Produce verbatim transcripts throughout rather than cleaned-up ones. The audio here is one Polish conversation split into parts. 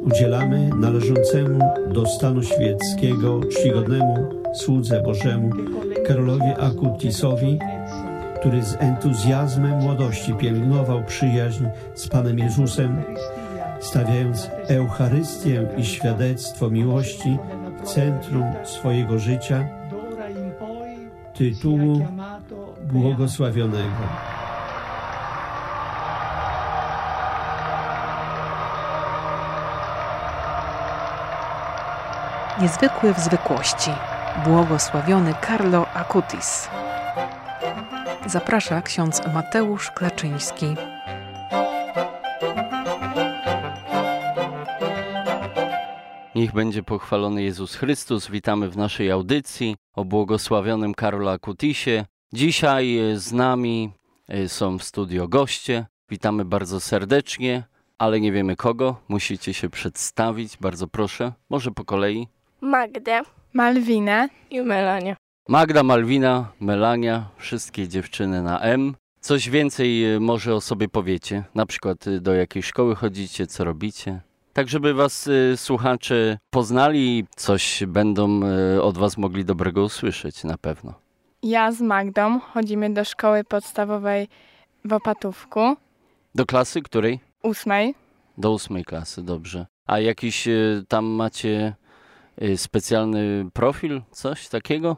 udzielamy należącemu do stanu świeckiego czcigodnemu słudze Bożemu Karolowi Akutisowi, który z entuzjazmem młodości pielęgnował przyjaźń z Panem Jezusem, stawiając Eucharystię i świadectwo miłości w centrum swojego życia, tytułu błogosławionego. Niezwykły w zwykłości. Błogosławiony Carlo Acutis. Zaprasza ksiądz Mateusz Klaczyński. Niech będzie pochwalony Jezus Chrystus. Witamy w naszej audycji o błogosławionym Carlo Acutisie. Dzisiaj z nami są w studio goście. Witamy bardzo serdecznie, ale nie wiemy kogo. Musicie się przedstawić. Bardzo proszę. Może po kolei. Magdę, Malwinę i Melania. Magda, Malwina, Melania, wszystkie dziewczyny na M. Coś więcej może o sobie powiecie? Na przykład do jakiej szkoły chodzicie, co robicie? Tak, żeby was y, słuchacze poznali i coś będą y, od was mogli dobrego usłyszeć na pewno. Ja z Magdą chodzimy do szkoły podstawowej w Opatówku. Do klasy której? Ósmej. Do ósmej klasy, dobrze. A jakiś y, tam macie y, specjalny profil, coś takiego?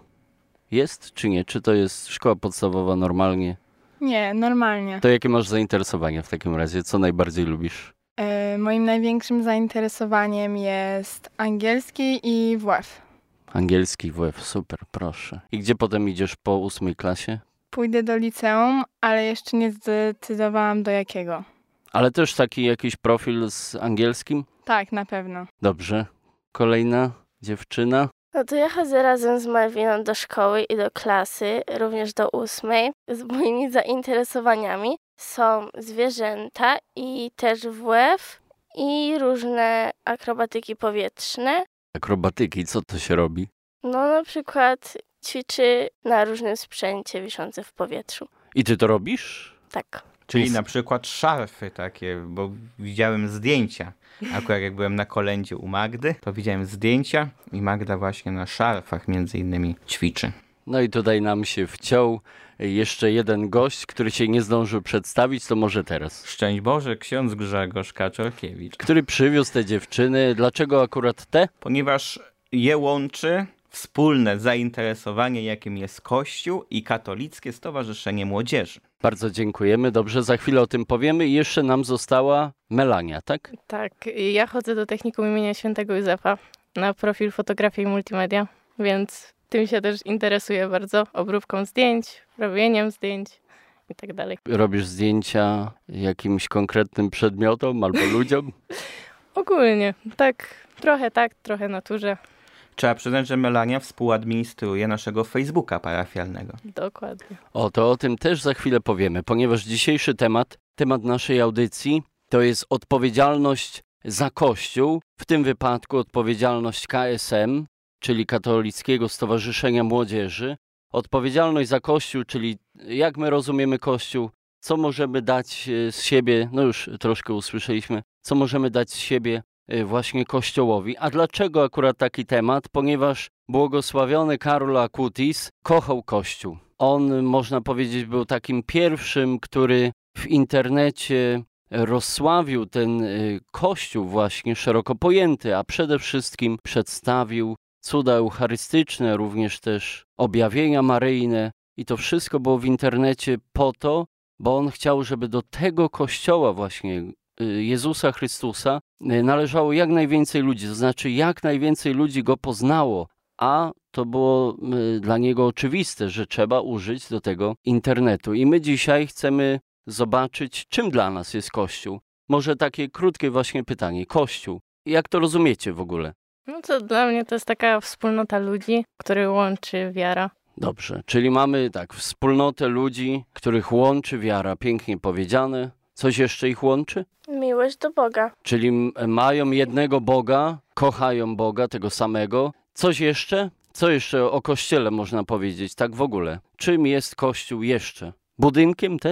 Jest czy nie? Czy to jest szkoła podstawowa normalnie? Nie, normalnie. To jakie masz zainteresowania w takim razie? Co najbardziej lubisz? E, moim największym zainteresowaniem jest angielski i W F. Angielski, W F, super, proszę. I gdzie potem idziesz po ósmej klasie? Pójdę do liceum, ale jeszcze nie zdecydowałam do jakiego. Ale też taki jakiś profil z angielskim? Tak, na pewno. Dobrze. Kolejna dziewczyna? No to ja chodzę razem z Malwiną do szkoły i do klasy, również do ósmej. Z moimi zainteresowaniami są zwierzęta i też W F i różne akrobatyki powietrzne. Akrobatyki, co to się robi? No na przykład ćwiczy na różnym sprzęcie wiszącym w powietrzu. I ty to robisz? Tak. Czyli na przykład szarfy takie, bo widziałem zdjęcia. Akurat jak byłem na kolędzie u Magdy, to widziałem zdjęcia i Magda właśnie na szarfach między innymi ćwiczy. No i tutaj nam się wciął jeszcze jeden gość, który się nie zdążył przedstawić, to może teraz. Szczęść Boże, ksiądz Grzegorz Kaczorkiewicz. Który przywiózł te dziewczyny. Dlaczego akurat te? Ponieważ je łączy wspólne zainteresowanie, jakim jest Kościół i Katolickie Stowarzyszenie Młodzieży. Bardzo dziękujemy. Dobrze, za chwilę o tym powiemy. I jeszcze nam została Melania, tak? Tak, ja chodzę do technikum imienia Świętego Józefa na profil fotografii i multimedia, więc tym się też interesuję bardzo, obróbką zdjęć, robieniem zdjęć i tak dalej. Robisz zdjęcia jakimś konkretnym przedmiotom albo ludziom? Ogólnie, tak, trochę tak, trochę naturze. Trzeba przyznać, że Melania współadministruje naszego Facebooka parafialnego. Dokładnie. O, to o tym też za chwilę powiemy, ponieważ dzisiejszy temat, temat naszej audycji, to jest odpowiedzialność za Kościół, w tym wypadku odpowiedzialność K S M, czyli Katolickiego Stowarzyszenia Młodzieży, odpowiedzialność za Kościół, czyli jak my rozumiemy Kościół, co możemy dać z siebie, no już troszkę usłyszeliśmy, co możemy dać z siebie właśnie Kościołowi. A dlaczego akurat taki temat? Ponieważ błogosławiony Carlo Acutis kochał Kościół. On, można powiedzieć, był takim pierwszym, który w internecie rozsławił ten Kościół właśnie szeroko pojęty, a przede wszystkim przedstawił cuda eucharystyczne, również też objawienia maryjne i to wszystko było w internecie po to, bo on chciał, żeby do tego Kościoła właśnie Jezusa Chrystusa należało jak najwięcej ludzi, to znaczy jak najwięcej ludzi go poznało, a to było dla niego oczywiste, że trzeba użyć do tego internetu. I my dzisiaj chcemy zobaczyć, czym dla nas jest Kościół. Może takie krótkie właśnie pytanie. Kościół. Jak to rozumiecie w ogóle? No to dla mnie to jest taka wspólnota ludzi, który łączy wiara. Dobrze, czyli mamy tak, wspólnotę ludzi, których łączy wiara, pięknie powiedziane. Coś jeszcze ich łączy? Miłość do Boga. Czyli m- mają jednego Boga, kochają Boga, tego samego. Coś jeszcze? Co jeszcze o Kościele można powiedzieć, tak w ogóle? Czym jest Kościół jeszcze? Budynkiem też?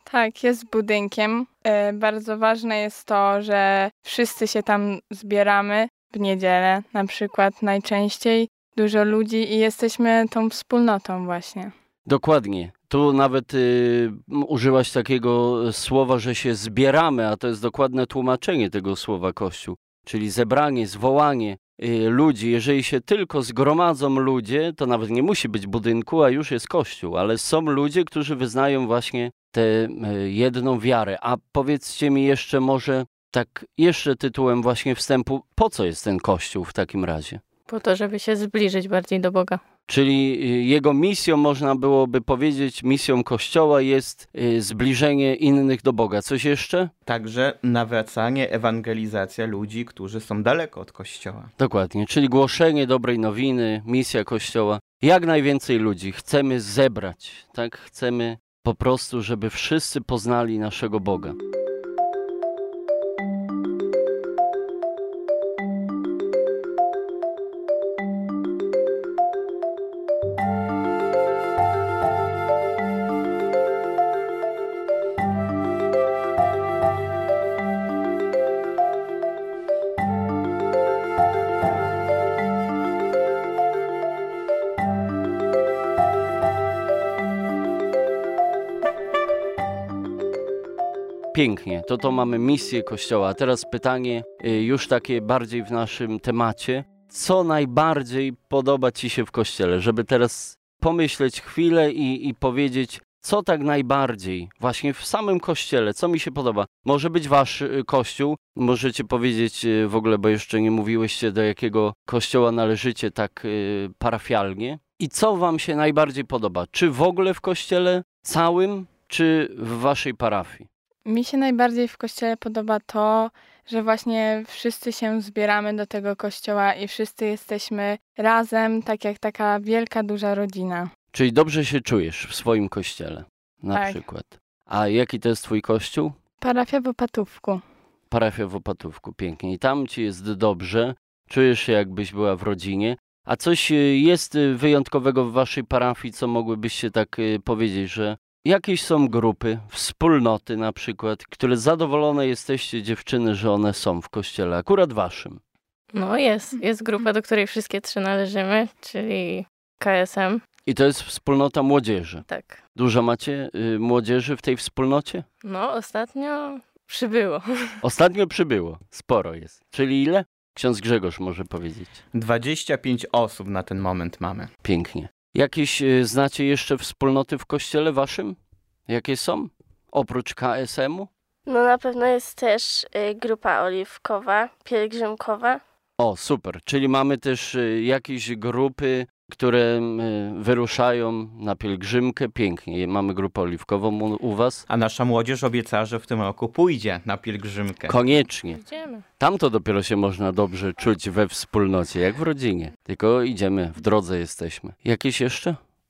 Tak, jest budynkiem. E, bardzo ważne jest to, że wszyscy się tam zbieramy w niedzielę, na przykład najczęściej dużo ludzi i jesteśmy tą wspólnotą właśnie. Dokładnie. Tu nawet y, użyłaś takiego słowa, że się zbieramy, a to jest dokładne tłumaczenie tego słowa Kościół. Czyli zebranie, zwołanie y, ludzi. Jeżeli się tylko zgromadzą ludzie, to nawet nie musi być budynku, a już jest Kościół. Ale są ludzie, którzy wyznają właśnie tę y, jedną wiarę. A powiedzcie mi jeszcze może tak jeszcze tytułem właśnie wstępu, po co jest ten Kościół w takim razie? Po to, żeby się zbliżyć bardziej do Boga. Czyli jego misją, można byłoby powiedzieć, misją Kościoła jest zbliżenie innych do Boga. Coś jeszcze? Także nawracanie, ewangelizacja ludzi, którzy są daleko od Kościoła. Dokładnie, czyli głoszenie dobrej nowiny, misja Kościoła. Jak najwięcej ludzi chcemy zebrać, tak? Chcemy po prostu, żeby wszyscy poznali naszego Boga. Pięknie, to to mamy misję Kościoła. A teraz pytanie już takie bardziej w naszym temacie. Co najbardziej podoba Ci się w Kościele? Żeby teraz pomyśleć chwilę i, i powiedzieć, co tak najbardziej właśnie w samym Kościele, co mi się podoba. Może być Wasz Kościół, możecie powiedzieć w ogóle, bo jeszcze nie mówiłyście, do jakiego Kościoła należycie tak y, parafialnie. I co Wam się najbardziej podoba? Czy w ogóle w Kościele całym, czy w Waszej parafii? Mi się najbardziej w Kościele podoba to, że właśnie wszyscy się zbieramy do tego Kościoła i wszyscy jesteśmy razem, tak jak taka wielka, duża rodzina. Czyli dobrze się czujesz w swoim Kościele, na tak. przykład. A jaki to jest Twój Kościół? Parafia w Opatówku. Parafia w Opatówku, pięknie. I tam Ci jest dobrze, czujesz się jakbyś była w rodzinie. A coś jest wyjątkowego w Waszej parafii, co mogłybyście tak powiedzieć, że jakieś są grupy, wspólnoty na przykład, które zadowolone jesteście, dziewczyny, że one są w Kościele, akurat Waszym? No jest, jest grupa, do której wszystkie trzy należymy, czyli K S M. I to jest wspólnota młodzieży. Tak. Dużo macie y, młodzieży w tej wspólnocie? No, ostatnio przybyło. Ostatnio przybyło, sporo jest. Czyli ile? Ksiądz Grzegorz może powiedzieć. dwadzieścia pięć osób na ten moment mamy. Pięknie. Jakieś y, znacie jeszcze wspólnoty w Kościele Waszym? Jakie są? Oprócz K S M-u? No na pewno jest też y, grupa oliwkowa, pielgrzymkowa. O, super. Czyli mamy też y, jakieś grupy, które y, wyruszają na pielgrzymkę. Pięknie. Mamy grupę oliwkową u, u Was. A nasza młodzież obiecała, że w tym roku pójdzie na pielgrzymkę. Koniecznie. Idziemy. Tam to dopiero się można dobrze czuć we wspólnocie, jak w rodzinie. Tylko idziemy, w drodze jesteśmy. Jakieś jeszcze?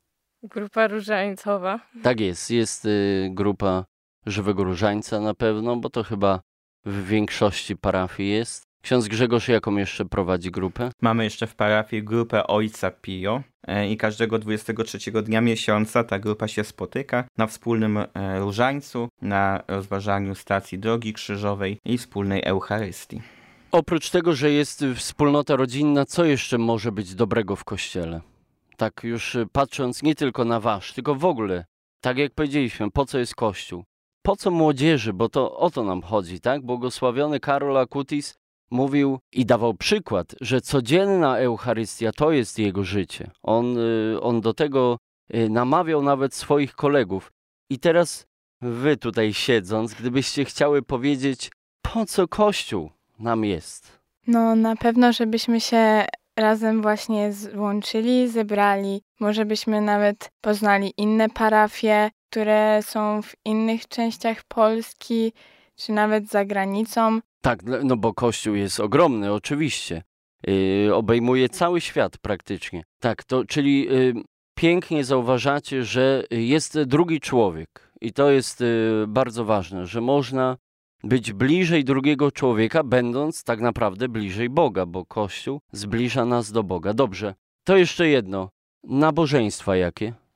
Grupa różańcowa. Tak jest. Jest y, grupa Żywego Różańca na pewno, bo to chyba w większości parafii jest. Ksiądz Grzegorz jaką jeszcze prowadzi grupę? Mamy jeszcze w parafii grupę Ojca Pio i każdego dwudziestego trzeciego dnia miesiąca ta grupa się spotyka na wspólnym różańcu, na rozważaniu stacji Drogi Krzyżowej i wspólnej Eucharystii. Oprócz tego, że jest wspólnota rodzinna, co jeszcze może być dobrego w Kościele? Tak już patrząc nie tylko na Wasz, tylko w ogóle, tak jak powiedzieliśmy, po co jest Kościół? Po co młodzieży? Bo to o to nam chodzi, tak? Błogosławiony Karol Acutis mówił i dawał przykład, że codzienna Eucharystia to jest jego życie. On, on do tego namawiał nawet swoich kolegów. I teraz wy tutaj siedząc, gdybyście chciały powiedzieć, po co Kościół nam jest? No na pewno, żebyśmy się razem właśnie złączyli, zebrali. Może byśmy nawet poznali inne parafie, które są w innych częściach Polski, czy nawet za granicą. Tak, no bo Kościół jest ogromny, oczywiście. Yy, obejmuje cały świat praktycznie. Tak, to czyli yy, pięknie zauważacie, że jest drugi człowiek. I to jest yy, bardzo ważne, że można być bliżej drugiego człowieka, będąc tak naprawdę bliżej Boga, bo Kościół zbliża nas do Boga. Dobrze, to jeszcze jedno. Nabożeństwa jakie?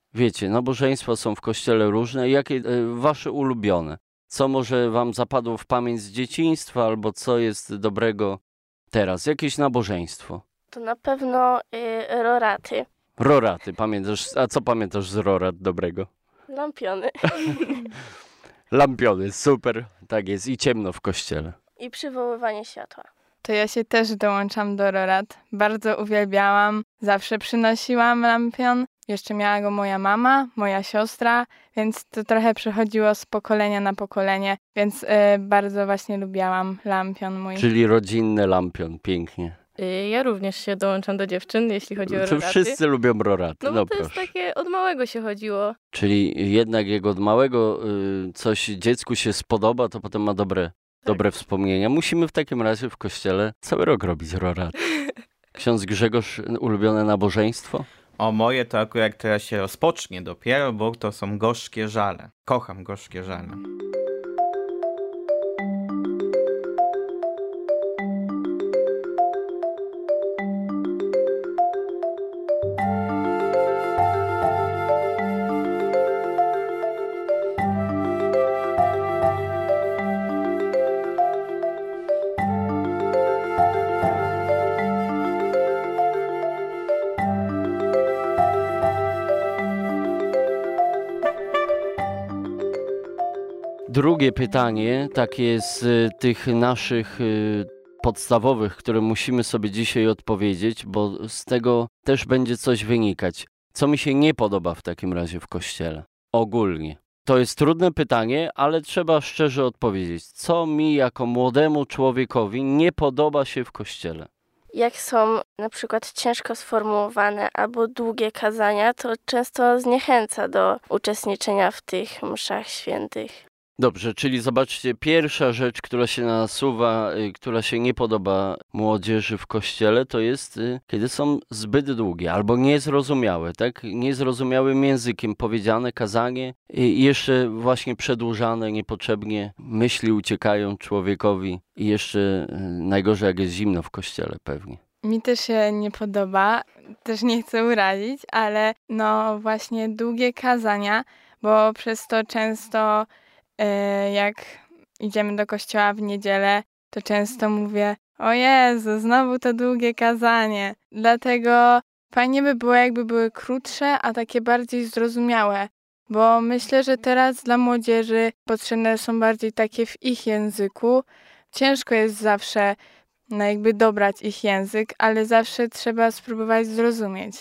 Wiecie, nabożeństwa są w kościele różne. Jakie y, wasze ulubione? Co może wam zapadło w pamięć z dzieciństwa, albo co jest dobrego teraz? Jakieś nabożeństwo? To na pewno y, roraty. Roraty, pamiętasz? A co pamiętasz z rorat dobrego? Lampiony. Lampiony, super, tak jest. I ciemno w kościele. I przywoływanie światła. To ja się też dołączam do rorat. Bardzo uwielbiałam. Zawsze przynosiłam lampion. Jeszcze miała go moja mama, moja siostra, więc to trochę przechodziło z pokolenia na pokolenie, więc y, bardzo właśnie lubiałam lampion mój. Czyli rodzinny lampion, pięknie. Ja również się dołączam do dziewczyn, jeśli chodzi o To roraty. wszyscy lubią roraty. No bo No to jest proszę. takie, od małego się chodziło. Czyli jednak jak od małego y, coś dziecku się spodoba, to potem ma dobre, dobre wspomnienia. Musimy w takim razie w kościele cały rok robić roraty. Ksiądz Grzegorz, ulubione nabożeństwo? O, moje to akurat teraz się rozpocznie dopiero, bo to są gorzkie żale. Kocham gorzkie żale. Drugie pytanie, takie z y, tych naszych y, podstawowych, które musimy sobie dzisiaj odpowiedzieć, bo z tego też będzie coś wynikać. Co mi się nie podoba w takim razie w kościele? Ogólnie. To jest trudne pytanie, ale trzeba szczerze odpowiedzieć. Co mi jako młodemu człowiekowi nie podoba się w kościele? Jak są na przykład ciężko sformułowane albo długie kazania, to często zniechęca do uczestniczenia w tych mszach świętych. Dobrze, czyli zobaczcie, pierwsza rzecz, która się nasuwa, y, która się nie podoba młodzieży w kościele, to jest, y, kiedy są zbyt długie albo niezrozumiałe, tak? Niezrozumiałym językiem powiedziane kazanie i jeszcze właśnie przedłużane niepotrzebnie. Myśli uciekają człowiekowi i jeszcze y, najgorzej, jak jest zimno w kościele pewnie. Mi też się nie podoba, też nie chcę urazić, ale no właśnie długie kazania, bo przez to często jak idziemy do kościoła w niedzielę, to często mówię: o Jezu, znowu to długie kazanie. Dlatego fajnie by było, jakby były krótsze, a takie bardziej zrozumiałe. Bo myślę, że teraz dla młodzieży potrzebne są bardziej takie w ich języku. Ciężko jest zawsze no jakby dobrać ich język, ale zawsze trzeba spróbować zrozumieć.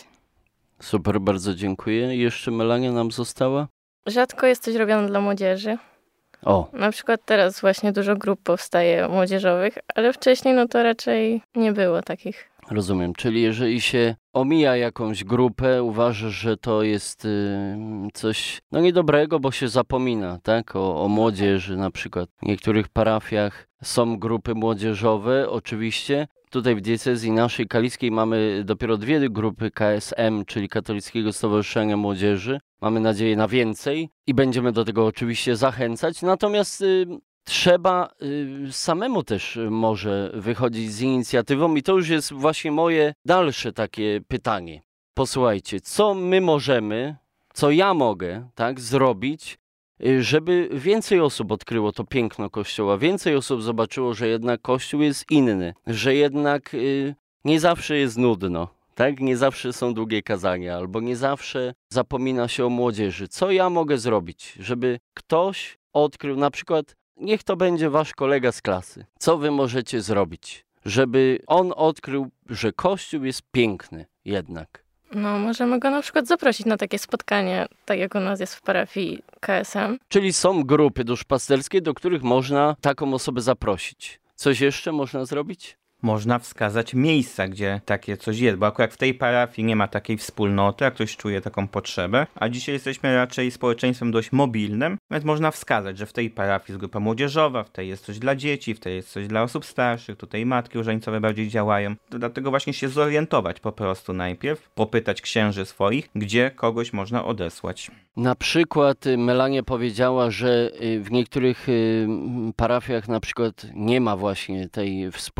Super, bardzo dziękuję. Jeszcze Melania nam została? Rzadko jest coś robione dla młodzieży. O, Na przykład teraz właśnie dużo grup powstaje młodzieżowych, ale wcześniej no to raczej nie było takich. rozumiem. Czyli jeżeli się omija jakąś grupę, uważasz, że to jest y, coś no niedobrego, bo się zapomina, tak? O, o młodzieży na przykład. W niektórych parafiach są grupy młodzieżowe, oczywiście. Tutaj w diecezji naszej kaliskiej mamy dopiero dwie grupy K S M, czyli Katolickiego Stowarzyszenia Młodzieży. Mamy nadzieję na więcej i będziemy do tego oczywiście zachęcać. Natomiast y, trzeba y, samemu też y, może wychodzić z inicjatywą i to już jest właśnie moje dalsze takie pytanie. Posłuchajcie, co my możemy, co ja mogę tak zrobić, y, żeby więcej osób odkryło to piękno Kościoła, więcej osób zobaczyło, że jednak Kościół jest inny, że jednak y, nie zawsze jest nudno. Tak? Nie zawsze są długie kazania, albo nie zawsze zapomina się o młodzieży. Co ja mogę zrobić, żeby ktoś odkrył, na przykład niech to będzie wasz kolega z klasy. Co wy możecie zrobić, żeby on odkrył, że Kościół jest piękny jednak? No możemy go na przykład zaprosić na takie spotkanie, tak jak u nas jest w parafii K S M. Czyli są grupy duszpasterskie, do których można taką osobę zaprosić. Coś jeszcze można zrobić? Można wskazać miejsca, gdzie takie coś jest, bo akurat w tej parafii nie ma takiej wspólnoty, a ktoś czuje taką potrzebę, a dzisiaj jesteśmy raczej społeczeństwem dość mobilnym, więc można wskazać, że w tej parafii jest grupa młodzieżowa, w tej jest coś dla dzieci, w tej jest coś dla osób starszych, tutaj matki różańcowe bardziej działają. To dlatego właśnie się zorientować po prostu najpierw, popytać księży swoich, gdzie kogoś można odesłać. Na przykład Melania powiedziała, że w niektórych parafiach na przykład nie ma właśnie tej wspólnoty młodzieżowej,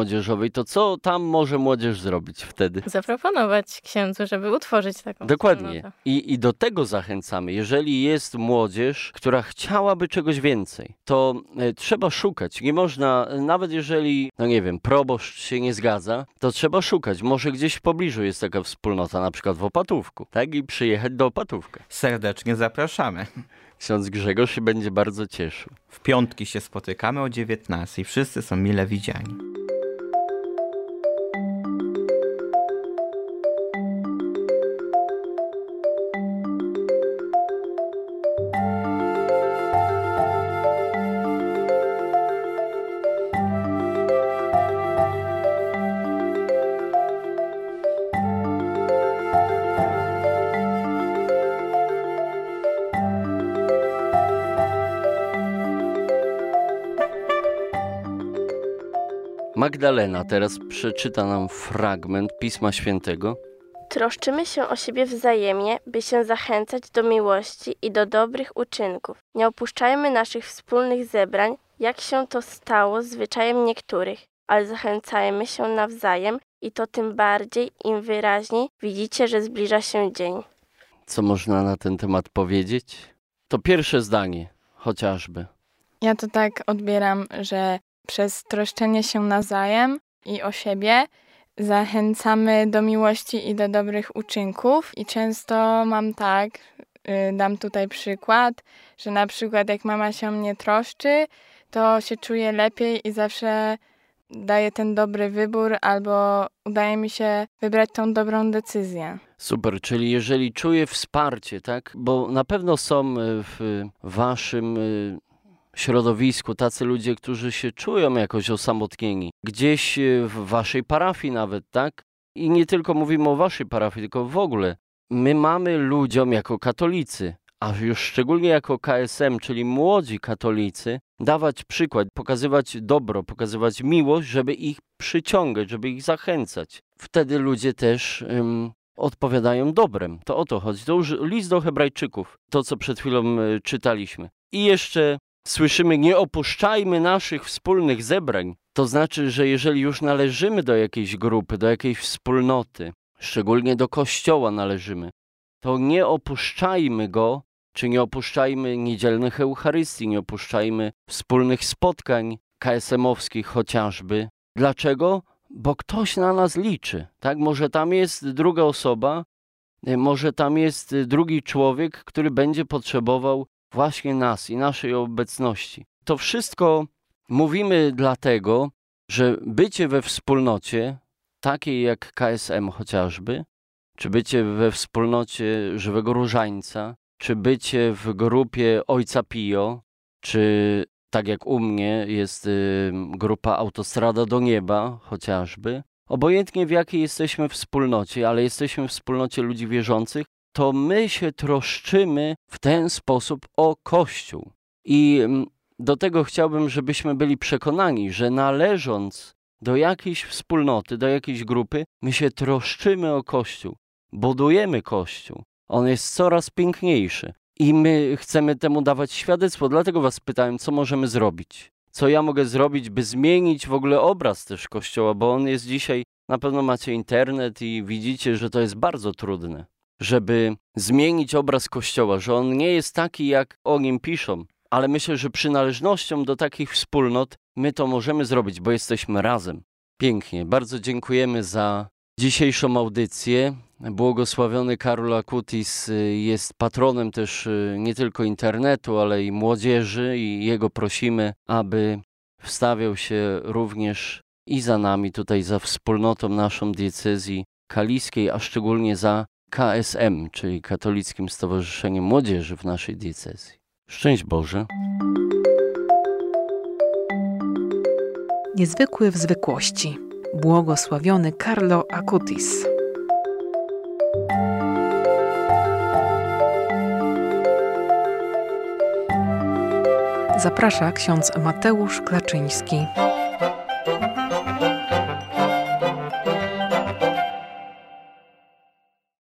młodzieżowej, to co tam może młodzież zrobić wtedy? Zaproponować księdzu, żeby utworzyć taką Dokładnie. wspólnotę. I, I do tego zachęcamy. Jeżeli jest młodzież, która chciałaby czegoś więcej, to e, trzeba szukać. Nie można, nawet jeżeli, no nie wiem, proboszcz się nie zgadza, to trzeba szukać. Może gdzieś w pobliżu jest taka wspólnota, na przykład w Opatówku, tak? I przyjechać do Opatówka. Serdecznie zapraszamy. Ksiądz Grzegorz się będzie bardzo cieszył. W piątki się spotykamy o dziewiętnastej. Wszyscy są mile widziani. Magdalena teraz przeczyta nam fragment Pisma Świętego. Troszczymy się o siebie wzajemnie, by się zachęcać do miłości i do dobrych uczynków. Nie opuszczajmy naszych wspólnych zebrań, jak się to stało zwyczajem niektórych, ale zachęcajmy się nawzajem i to tym bardziej, im wyraźniej widzicie, że zbliża się dzień. Co można na ten temat powiedzieć? To pierwsze zdanie, chociażby. Ja to tak odbieram, że przez troszczenie się nawzajem i o siebie zachęcamy do miłości i do dobrych uczynków. I często mam tak, yy, dam tutaj przykład, że na przykład jak mama się o mnie troszczy, to się czuję lepiej i zawsze daję ten dobry wybór albo udaje mi się wybrać tą dobrą decyzję. Super, czyli jeżeli czuję wsparcie, tak? Bo na pewno są w waszym środowisku tacy ludzie, którzy się czują jakoś osamotnieni. Gdzieś w waszej parafii nawet, tak? I nie tylko mówimy o waszej parafii, tylko w ogóle. My mamy ludziom jako katolicy, a już szczególnie jako K S M, czyli młodzi katolicy, dawać przykład, pokazywać dobro, pokazywać miłość, żeby ich przyciągać, żeby ich zachęcać. Wtedy ludzie też um, odpowiadają dobrem. To o to chodzi. To już list do Hebrajczyków, to co przed chwilą y, czytaliśmy. I jeszcze słyszymy, nie opuszczajmy naszych wspólnych zebrań. To znaczy, że jeżeli już należymy do jakiejś grupy, do jakiejś wspólnoty, szczególnie do kościoła należymy, to nie opuszczajmy go, czy nie opuszczajmy niedzielnych Eucharystii, nie opuszczajmy wspólnych spotkań K S M-owskich chociażby. Dlaczego? Bo ktoś na nas liczy. Tak? Może tam jest druga osoba, może tam jest drugi człowiek, który będzie potrzebował właśnie nas i naszej obecności. To wszystko mówimy dlatego, że bycie we wspólnocie, takiej jak K S M chociażby, czy bycie we wspólnocie Żywego Różańca, czy bycie w grupie Ojca Pio, czy tak jak u mnie jest y, grupa Autostrada do Nieba chociażby, obojętnie w jakiej jesteśmy wspólnocie, ale jesteśmy w wspólnocie ludzi wierzących, to my się troszczymy w ten sposób o Kościół. I do tego chciałbym, żebyśmy byli przekonani, że należąc do jakiejś wspólnoty, do jakiejś grupy, my się troszczymy o Kościół, budujemy Kościół. On jest coraz piękniejszy i my chcemy temu dawać świadectwo. Dlatego was pytałem, co możemy zrobić? Co ja mogę zrobić, by zmienić w ogóle obraz też Kościoła, bo on jest dzisiaj, na pewno macie internet i widzicie, że to jest bardzo trudne, żeby zmienić obraz Kościoła, że on nie jest taki, jak o nim piszą. Ale myślę, że przynależnością do takich wspólnot my to możemy zrobić, bo jesteśmy razem. Pięknie. Bardzo dziękujemy za dzisiejszą audycję. Błogosławiony Karol Acutis jest patronem też nie tylko internetu, ale i młodzieży i jego prosimy, aby wstawiał się również i za nami, tutaj za wspólnotą naszą diecezji kaliskiej, a szczególnie za K S M, czyli Katolickim Stowarzyszeniem Młodzieży w naszej diecezji. Szczęść Boże. Niezwykły w zwykłości. Błogosławiony Carlo Acutis. Zaprasza ksiądz Mateusz Klaczyński.